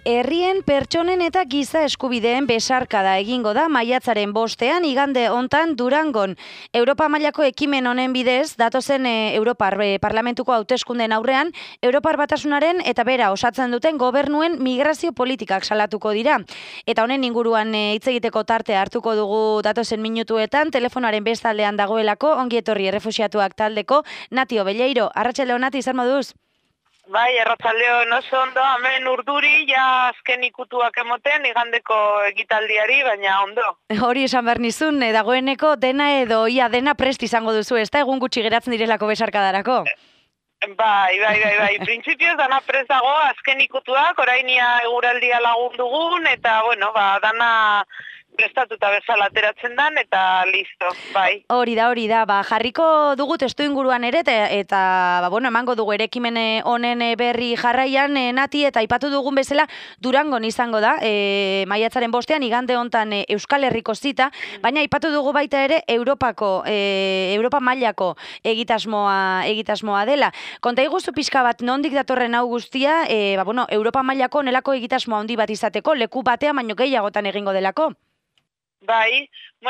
Herrien, pertsonen eta giza eskubideen besarkada egingo da maiatzaren 5ean igande hontan Durangon. Europa mailako ekimen honen bidez, datozen Europar Parlamentuko hauteskundeen aurrean, Europar Batasunaren eta bera osatzen duten gobernuen migrazio politikak salatuko dira. Eta honen inguruan hitz egiteko tartea hartuko dugu datozen minutuetan, telefonoaren bestaldean dagoelako, ongi etorri errefuxiatuak taldeko, Nati Obelleiro. Arratsaldeon, Nati, zer moduz? Bai, arratsaldeon oso ondo, hemen urduri, ja azken ikutuak emoten, igandeko ekitaldiari, baina ondo. Hori esan behar nizun, dagoeneko dena edo ia dena prest izango duzu, ez da egun gutxi geratzen direlako besarkadarako? Bai. Printzipioz dana prest dago, azken ikutuak, orainia eguraldia lagun dugun, eta bueno, dana prestatuta bezala ateratzen dan, eta listo, bai. Hori da, jarriko dugu testu inguruan ere, eta emango dugu ere ekimen honen berri jarraian, Nati, eta aipatu dugun bezala Durangon izango da, maiatzaren 5ean, igande hontan Euskal Herriko zita, baina aipatu dugu baita ere Europa mailako egitasmoa dela. Konta iguzu pixka bat, nondik datorren hau guztia, Europa mailako nelako egitasmoa handi bat izateko, leku batean baino gehiagotan egingo delako? Bai,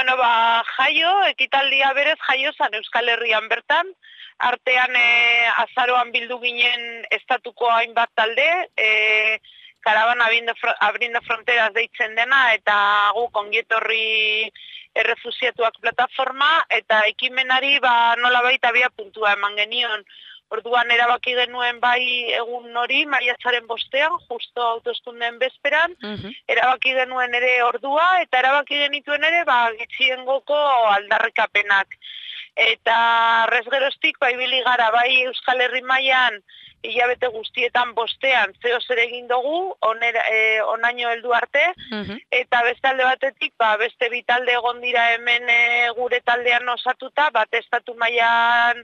jaio, ekitaldia berez jaio zan Euskal Herrian bertan, artean azaroan bildu ginen estatuko hainbat talde, Karaban Abrindo Fronteras deitzen dena, eta guk ongietorri errefusiatuak plataforma, eta ekimenari nolabait abia puntua eman genion. Orduan erabaki genuen bai egun hori, maiatzaren 5ean, justo hauteskundeen bezperan, erabaki genuen ere ordua, eta erabaki genituen ere gitxiengoko aldarrikapenak. Eta rezgeroztik ibili gara bai Euskal Herri mailan hilabete guztietan 5ean zeo zer egin dugu, onaino heldu arte, eta beste alde batetik beste bi talde egon dira hemen gure taldean osatuta, bat estatu mailan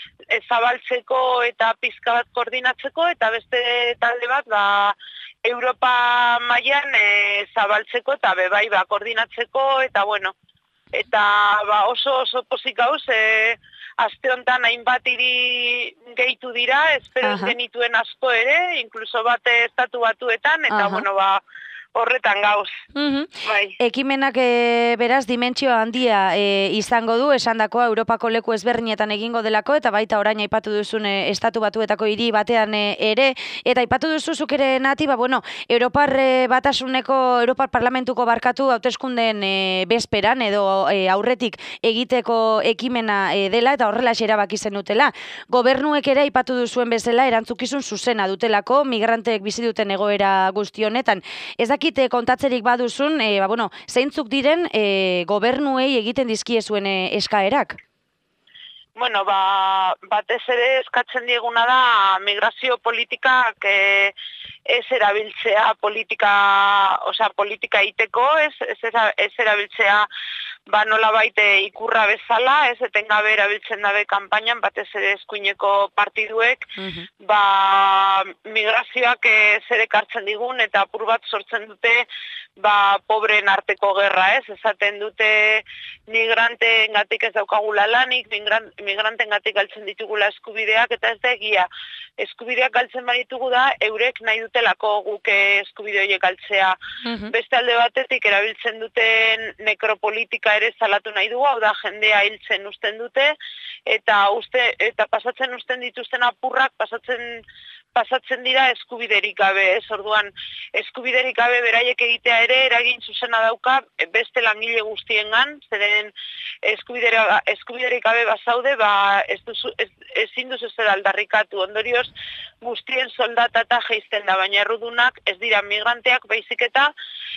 zabaltzeko eta pizka bat koordinatzeko, eta beste talde bat Europa mailan zabaltzeko eta bai koordinatzeko, eta bueno, eta oso pozik gauz, aste honetan hainbat hiri gehitu dira, espero genituen asko ere, inkluso bat estatu batuetan, eta horretan gauz. Ekimenak beraz dimentsio handia izango du, esandakoa Europako leku ezberdinetan egingo delako, eta baita orain aipatu duzun estatu batuetako hiri batean ere, eta aipatu duzuzuk ere, Nati, Europar Batasuneko, Europar Parlamentuko barkatu hauteskundeen bezperan edo aurretik egiteko ekimena dela, eta horrela erabaki zenutela. Gobernuek ere aipatu duzuen bezala erantzukizun zuzena dutelako, migranteek bizi duten egoera guzti honetan. Ez dakit kontatzerik baduzun, zeintzuk diren gobernuei egiten dizkiezuen eskaerak? Bueno, batez ere eskatzen dieguna da migrazio politikak ez erabiltzea politika egiteko, ez erabiltzea nolabait ikurra bezala, ez etengabe erabiltzen dabe kanpainan, batez ere eskuineko partiduek, migrazioak zer ekartzen digun, eta apur bat sortzen dute pobreen arteko gerra, ez? Esaten dute migranteengatik ez daukagula lanik, migranteengatik galtzen ditugula eskubideak, eta ez da egia. Eskubideak galtzen baditugu da, eurek nahi dutelako guk eskubide horiek galtzea. Beste alde batetik erabiltzen duten nekropolitika ere salatu nahi dugu, hau da jendea hiltzen usten dute, eta pasatzen usten dituzten apurrak pasatzen dira eskubiderik gabe, ez? Orduan, eskubiderik gabe beraiek egitea ere eragin zuzena dauka beste langile guztiengan, zeren eskubiderik gabe bazaude, ezin duzu zer aldarrikatu. Ondorioz, guztien soldata eta jeizten da, baina errudunak ez dira migranteak, baizik eta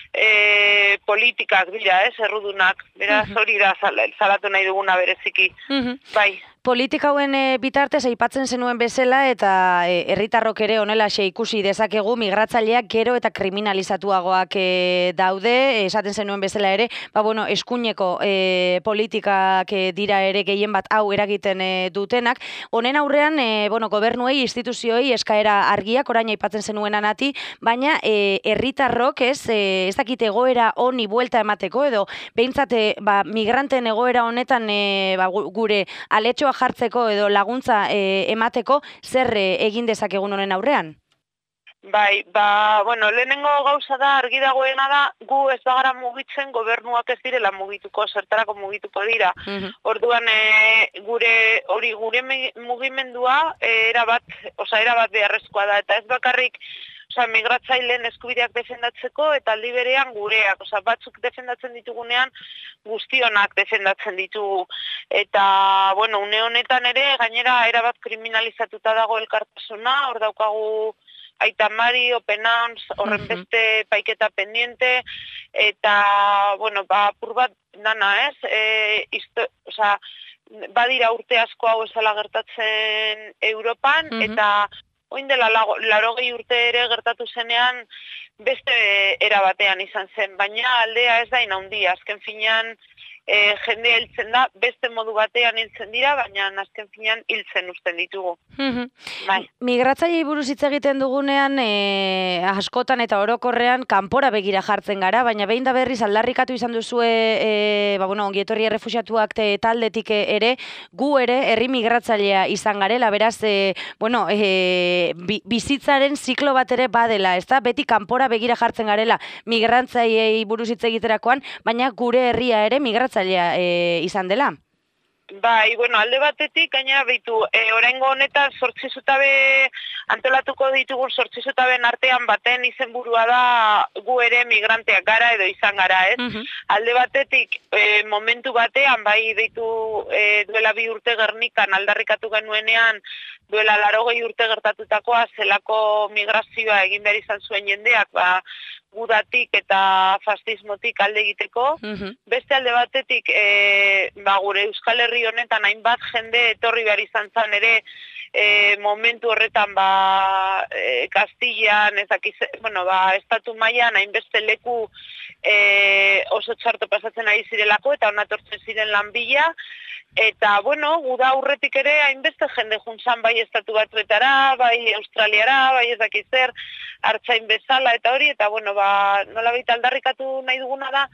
politikak dira, ez? Errudunak. Beraz, hori da salatu nahi duguna bereziki. Bai. Politika hauen bitartez aipatzen zenuen bezala, eta herritarrok ere honelaxe ikusi dezakegu, migratzaileak gero eta kriminalizatuagoak daude, esaten zenuen bezala ere, eskuineko politikak dira ere gehien bat hau eragiten dutenak. Honen aurrean, gobernuei, instituzioei eskaera argiak, orain aipatzen zenuen, Nati, baina herritarrok ez dakit egoera honi buelta emateko, edo behintzat migranten egoera honetan gure aletxoa jartzeko edo laguntza emateko zer egin dezakegun honen aurrean? Bai, bueno, lehenengo gauza da, argi dagoena da, gu ez bagara mugitzen, gobernuak ez direla mugituko, zertarako mugituko dira. Orduan, gure mugimendua, erabat beharrezkoa da, eta ez bakarrik, migratzaileen eskubideak defendatzeko, eta aldi berean gureak, batzuk defendatzen ditugunean, guztionak defendatzen ditugu. Eta, bueno, une honetan ere, gainera, erabat kriminalizatuta dago elkartasuna, hor daukagu Aita Mari, Open Arms, horren beste paiketa pendiente, eta, bueno, apur bat dana, badira urte asko hau ezala gertatzen Europan, eta oin dela 80 urte ere gertatu zenean beste era batean izan zen, baina aldea ez da inaundia, azken finean jendea hiltzen da, beste modu batean hiltzen dira, baina azken finean hiltzen uzten ditugu. Migratzaileei buruz hitz egiten dugunean, askotan eta orokorrean kanpora begira jartzen gara, baina behin da berriz aldarrikatu izan duzue, ongietorri errefuxiatuak taldetik ere, gu ere herri migratzailea izan garela, beraz, bizitzaren ziklo bat ere badela, ezta? Beti kanpora begira jartzen garela migratzaileei buruz hitz egiterakoan, baina gure herria ere migratzailea izan dela. Bai, bueno, alde batetik, gainera behitu, oraingo honetan 8 zutabe antolatuko ditugun 8 zutaben artean baten izenburua da gu ere migranteak gara edo izan gara, ez? Alde batetik, momentu batean, bai deitu duela 2 urte Gernikan aldarrikatu genuenean, duela 80 urte gertatutakoa, zelako migrazioa egin behar izan zuen jendeak, gudatik eta fascismotik alde egiteko. Beste alde batetik, gure Euskal Herri honetan hainbat jende etorri behar izan zan ere, momentu horretan Kastillan, estatu mailan hainbeste leku oso txarto pasatzen ari zirelako eta onatortzen ziren lan bila. Eta, guda aurretik ere hainbeste jende juntzan bai estatu batuetara, bai Australiara, bai ez dakiz zer, hartzain bezala eta hori, eta, nola baita aldarrikatu nahi duguna da,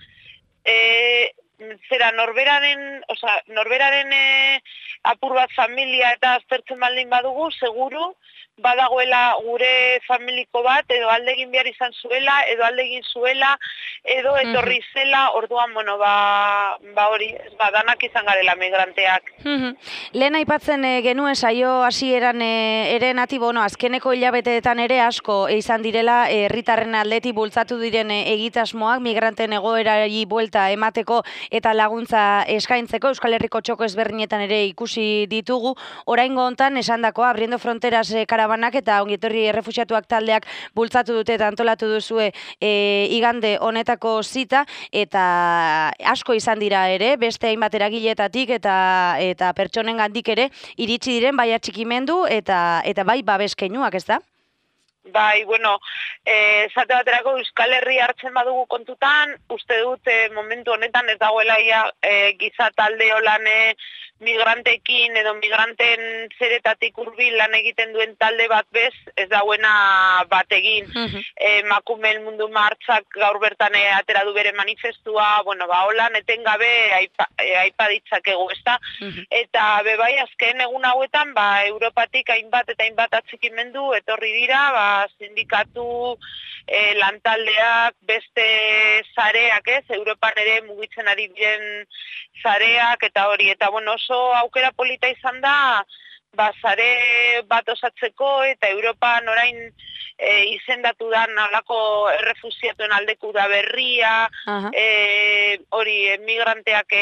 norberaren apur bat familia eta aztertzen baldin badugu, seguru, badagoela gure familiko bat, edo aldegin behar izan zuela, edo aldegin zuela, edo etorri zela, orduan, hori, danak izan garela migranteak. Lehen aipatzen genuen saio hasieran ere nati, azkeneko hilabeteetan ere asko izan direla herritarren aldetik bultzatu diren egitasmoak migranten egoerari buelta emateko eta laguntza eskaintzeko. Euskal Herriko txoko ezberdinetan ere ikusi ditugu. Oraingo hontan esandakoa Abriendo Fronteras karabanak eta ongietorri errefuxiatuak taldeak bultzatu dute eta antolatu duzue igande honetako zita, eta asko izan dira ere, beste hainbat eragiletatik eta pertsonen gandik ere, iritsi diren bai atxikimendu eta bai babeskeinuak, ez da? Bai, esate baterako Euskal Herri hartzen badugu kontutan, uste dut momentu honetan ez dagoela giza talde holan migrantekin edo migranten zeretatik hurbil lan egiten duen talde bat bez, ez dauena bat egin. Emakumeen mundu martxak gaur bertan atera du bere manifestua, holan etengabe aipa ditzakegu, ez da? Eta bai, azken egun hauetan, Europatik hainbat eta hainbat atxikimendu etorri dira, sindikatu, lantaldeak, beste zareak, ez? Europan ere mugitzen ari diren zareak eta hori, eta oso aukera polita izan da, zare bat osatzeko eta Europan orain izendatu da nolako errefuxiatuen aldeko da berria, hori emigranteak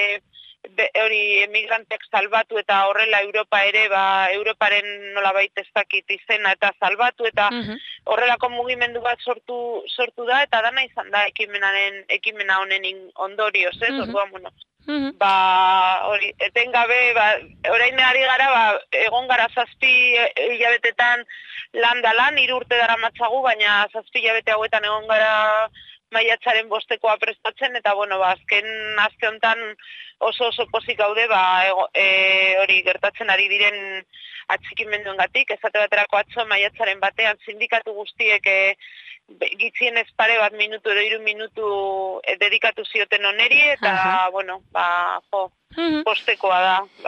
salbatu eta horrela Europa ere, Europaren nolabait ez dakit izena eta salbatu eta horrelako mugimendu bat sortu da eta dana izan da ekimena honen ondorioz, ez? Orduan, hori, etengabe, orain ari gara, egon gara 7 hilabetetan lan da lan, 3 urte dara matzagu, baina 7 hilabete hauetan egon gara maiatzaren 5 prestatzen, eta, azken aste honetan oso pozik gaude, hori gertatzen ari diren atxikimenduengatik, esate baterako atzo maiatzaren batean sindikatu guztiek gitzienez pare bat minutu edo 3 minutu dedikatu zioten oneri, eta, postekoa da, bai.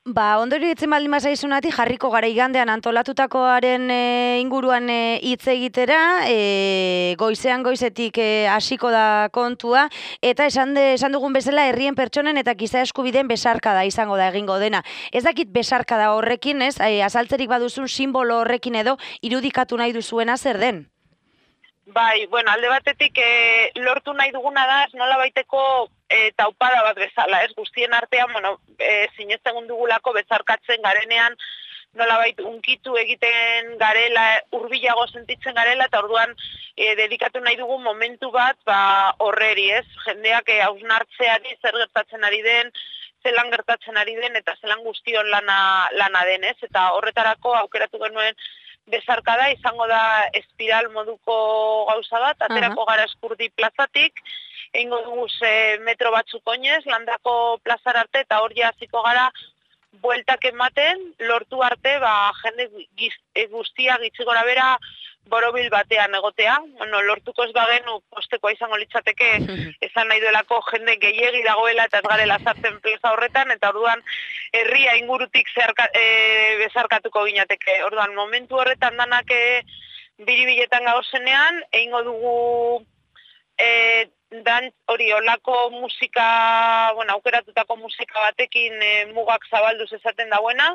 Ondorio itzen baldin bazaizunatik, jarriko gara igandean antolatutakoaren inguruan hitz egitera, goizean goizetik hasiko da kontua, eta esan dugun bezala herrien pertsonen eta giza eskubideen besarkada izango da egingo dena. Ez dakit besarkada horrekin, ez, azaltzerik baduzun simbolo horrekin edo irudikatu nahi duzuena zer den? Bai, bueno, alde batetik lortu nahi duguna da, ez nola baiteko taupada bat bezala, ez guztien artean, bueno, sinesten dugulako bezarkatzen garenean, nolabait unkitu egiten garela, hurbilago sentitzen garela, eta orduan dedikatu nahi dugu momentu bat horreri, ez? Jendeak hausnartzeari zer gertatzen ari den, zelan gertatzen ari den, eta zelan guztion lana den, ez? Eta horretarako aukeratu genuen bezarkada izango da espiral moduko gauza bat, aterako gara Eskurdi plazatik, egingo dugu metro batzuk oinez, landako plazar arte, eta hor hasiko gara bueltak ematen, lortu arte, jende guztia gitzi gora bera borobil batean egotea. Bueno, lortuko ez bagenu postekoa izango litzateke, esan nahi duelako jende gehiegi dagoela eta ez garela sartzen plaza horretan, eta orduan herria ingurutik bezarkatuko ginateke. Orduan, momentu horretan danak biribiletan gauzenean, egingo dugu hori olako musika, bueno, aukeratutako musika batekin mugak zabalduz esaten dauena,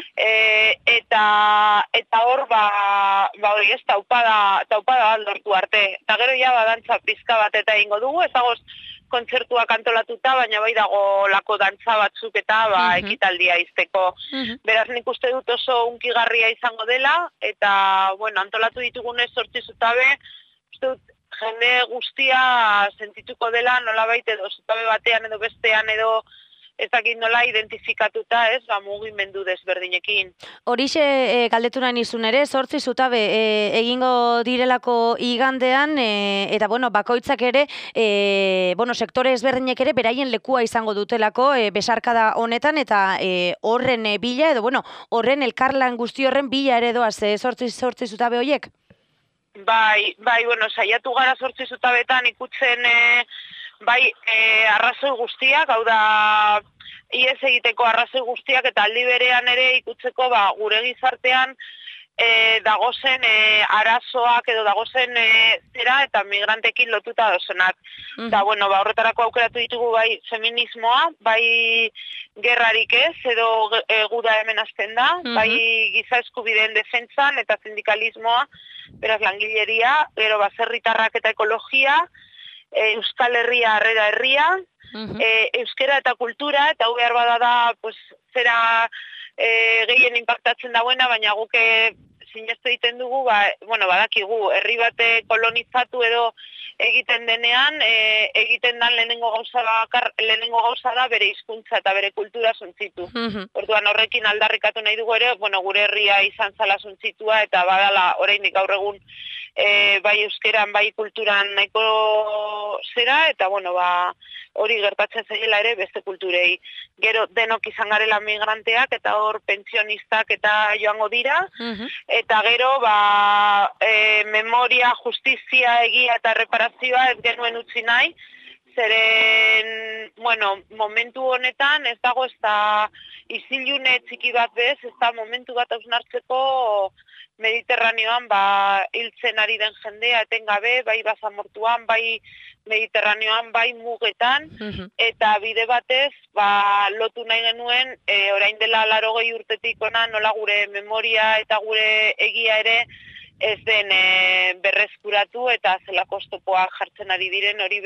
eta hor, hori ez, taupada aldortu arte. Eta gero ja dantza pizka bat eta egingo dugu, ezagoz kontzertuak antolatuta, baina bai dago lako dantza batzuk eta ekitaldia izteko. Beraz, nik uste dut oso unkigarria izango dela, eta, bueno, antolatu ditugunez 8 zutabe, uste dut, jende guztia sentituko dela nolabait edo zutabe batean edo bestean edo ez dakit nola identifikatuta, ez, mugimendu desberdinekin. Horixe galdetu nahi nizun ere, 8 zutabe egingo direlako igandean, eta bueno, bakoitzak ere, sektore ezberdinek ere beraien lekua izango dutelako besarkada honetan, eta horren bila, edo horren elkarlan guzti horren bila ere doaz 8 zutabe horiek? Bai, saiatu gara 8 zutabetan ikutzen arrazoi guztiak, hau da ihes egiteko arrazoi guztiak, eta aldi berean ere ikutzeko gure gizartean dagozen arazoak edo dagozen zera eta migrantekin lotuta dozenak. Eta, horretarako aukeratu ditugu bai feminismoa, bai gerrarik ez, edo guda hemen azten da, bai giza eskubideen defentsan eta sindikalismoa, beraz langileria, gero baserritarrak eta ekologia, Euskal Herria harrera herria, euskera eta kultura, eta hau behar bada da, zera gehien impactatzen dauena, baina guk sinestu egiten dugu, badakigu, herri bate kolonizatu edo egiten denean, egiten dan lehenengo gauza da bere hizkuntza eta bere kultura suntzitu. Orduan horrekin aldarrikatu nahi dugu ere, gure herria izan zala suntzitua eta badala oraindik gaur egun bai euskeran, bai kulturan nahiko zera, eta hori gertatzen zaiela ere beste kulturei. Gero denok izan garela migranteak eta hor pentsionistak eta joango dira, eta gero memoria, justizia, egia eta reparazioa ez genuen utzi nahi, zeren, momentu honetan ez dago ez da izilune txiki bat bez, ez da momentu bat hausnartzeko Mediterraneoan hiltzen ari den jendea etengabe, bai basamortuan, bai Mediterraneoan, bai mugetan, eta bide batez lotu nahi genuen, orain dela 80 urtetik ona nola gure memoria eta gure egia ere ez den berreskuratu eta zelako oztopoak jartzen ari diren hori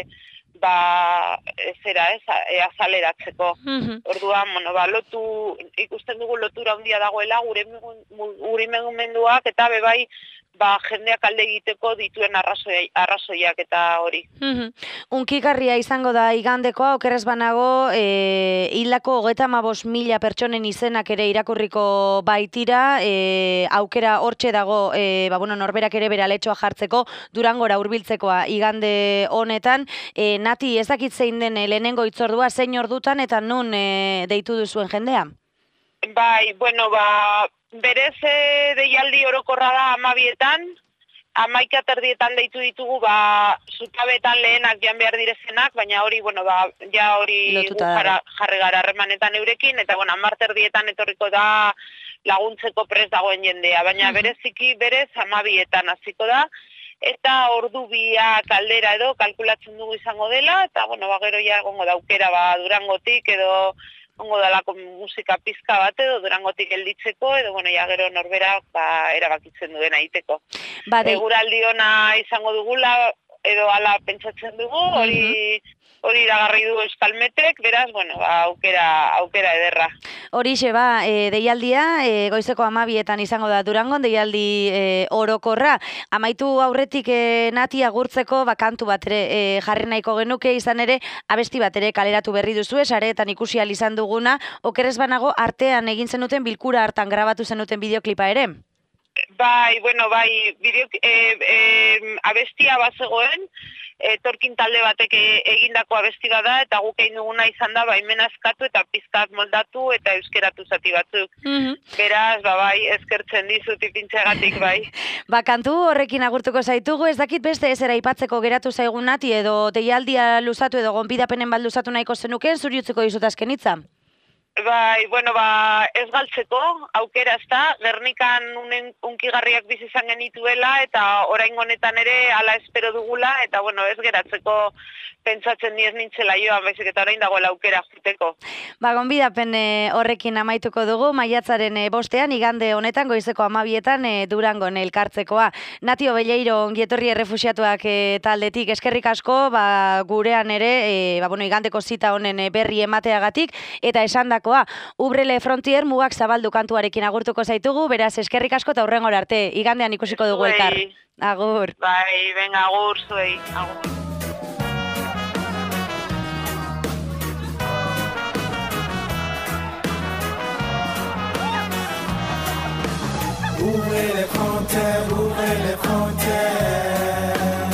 azaleratzeko. Orduan, ikusten dugu lotura handia dagoela gure mugimenduak eta bebai jendeak alde egiteko dituen arrazoiak eta hori. Unkigarria izango da igandekoa, okerrez banago, hildako 35.000 pertsonen izenak ere irakurriko baitira, aukera hortxe dago, norberak ere bere aletxoa jartzeko, Durangora hurbiltzekoa igande honetan. Nati, ez dakit zein den lehenengo hitzordua, zein ordutan eta nun deitu duzuen jendea? Bai, berez deialdi orokorra da 12etan, 11:30 deitu ditugu, zutabetan lehenak jan behar direzenak, baina hori, ja hori jarri gara harremanetan eurekin, eta 11:30 etorriko da laguntzeko prest dagoen jendea, baina bereziki berez 12:00 hasiko da, eta ordu biak aldera edo kalkulatzen dugu izango dela, eta gero ja egongo da aukera Durangotik edo ongo dalako musika pizka bat edo Durangotik gelditzeko, edo ja gero norberak erabakitzen duena egiteko. Eguraldi ona izango dugula, edo ala pentsatzen dugu, hori iragarri du Euskalmetek, beraz, aukera ederra. Horixe, deialdia, goizeko 12:00 izango da Durangon, deialdi orokorra. Amaitu aurretik Nati agurtzeko, kantu bat ere jarri nahiko genuke, izan ere, abesti bat ere kaleratu berri duzu, sareetan ikusi ahal izan duguna, okerez banago artean egin zenuten bilkura hartan grabatu zenuten bideoklipa ere? Abestia bazegoen, Torkin talde batek egindako abesti da, eta guk egin duguna izan da, hemen askatu eta pizkat moldatu eta euskeratu zati batzuk. Beraz, eskertzen dizut ipintzegatik, Kantu horrekin agurtuko zaitugu, ez dakit beste ezera aipatzeko geratu zaigun Nati, edo deialdia luzatu edo gonbidapenen bat luzatu nahiko zenuken, zuri utziko dizut azken hitza? Ez galtzeko, aukera ez da, Gernikan unkigarriak bizi izan genituela, eta orain honetan ere ala espero dugula, eta ez geratzeko pentsatzen ez nintzela joan, baizik eta orain dagoela aukera juteko. Gonbidapen horrekin amaituko dugu, maiatzaren 5 igande honetan, goizeko 12:00 Durangon elkartzekoa. Nati Obeleiro, ongietorri errefuxiatuak taldetik, eskerrik asko, gurean ere, igandeko zita honen berri emateagatik, eta esandakoa, Ubrele Frontier mugak zabaldu kantuarekin agurtuko zaitugu, beraz eskerrik asko eta hurrengora arte, igandean ikusiko dugu elkar. Agur. Venga, agur, zuei, agur. Ouvrez les frontières, ouvrez les frontières.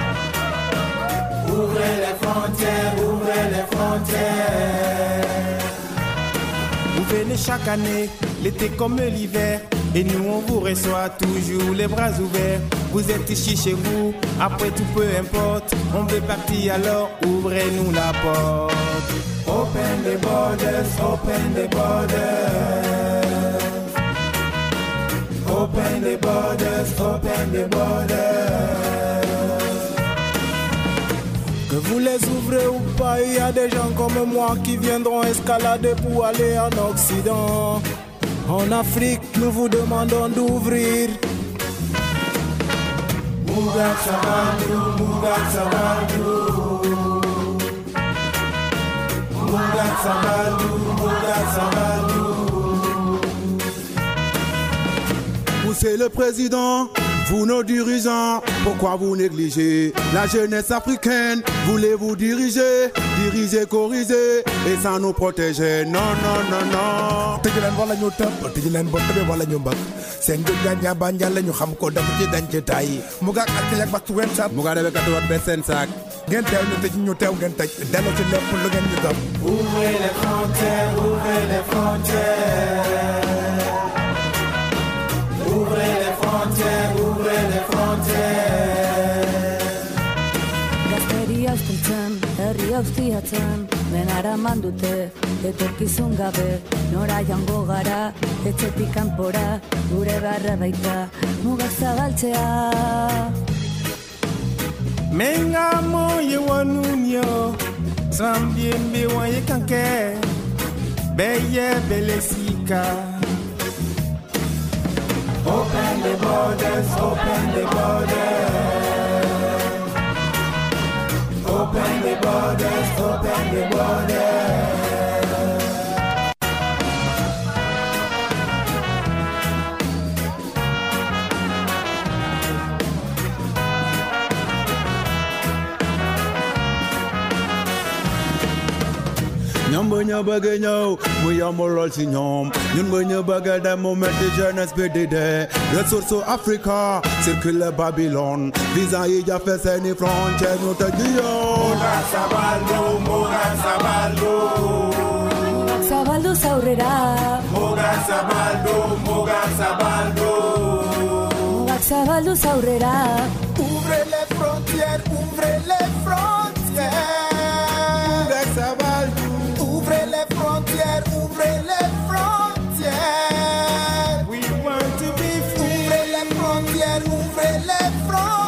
Ouvrez les frontières, ouvrez les frontières. Vous venez chaque année, l'été comme l'hiver, et nous on vous reçoit toujours les bras ouverts. Vous êtes ici chez vous, après tout peu importe, on veut partir alors ouvrez-nous la porte. Open the borders, open the borders. Open the borders, open the borders. Que vous les ouvrez ou pas, il y a des gens comme moi qui viendront escalader pour aller en Occident. En Afrique, nous vous demandons d'ouvrir. Mugat Sabandou, Mugat Sabandou. Mugat Sabandou, Mugat Sabandou. Vous c'est le président, vous nos dirigeants, pourquoi vous négligez la jeunesse africaine? Voulez-vous diriger, corriger et sans nous protéger? Non, non, non, non. Tijilan wala ñu tepp, tijilan bo tebe wala ñu mbak. Sen jëggan ya banjal lañu xam ko def ci dañ ci tay. Mu ga ak yak waxtu wen sat. Mu ga debe kat wat be sen sak. Ngeen teew ñu tej ñu teew ngeen tej. Delo ci lepp lu ngeen ñu top. Ouvrez les frontières, ouvrez les frontières. Ouvrez les frontières, ouvrez les frontières. Gazteri austeltzen, herri austiatzen, denara mandute, etorkizun gabe, nora jango gara, etxetik kanpora, gure barra baita, mugak zabaltzea. Menga moye wanunyo, zambien bewaye kanke, beye belesika. Open the borders, open the borders. Open the borders, open the borders. Ñom bu ñu bëgg ñëw mu yomb lool ci ñoom ñun bu ñu bëgg dem mu metti jeunesse bi di dee ressource Africa circule Babylone visa yi jafe seeni frontière ñu tëj di yoon. Mugat Zabaldu, Mugat Zabaldu. Mugak zabaldu zaurrera. Mugat Zabaldu, Mugat Zabaldu. Mugak zabalduz aurrera. Ouvre les frontières, ouvre les frontières. Ouvre les frontières, ouvre les frontières. We want to be free. Ouvre les frontières, ouvre les frontières.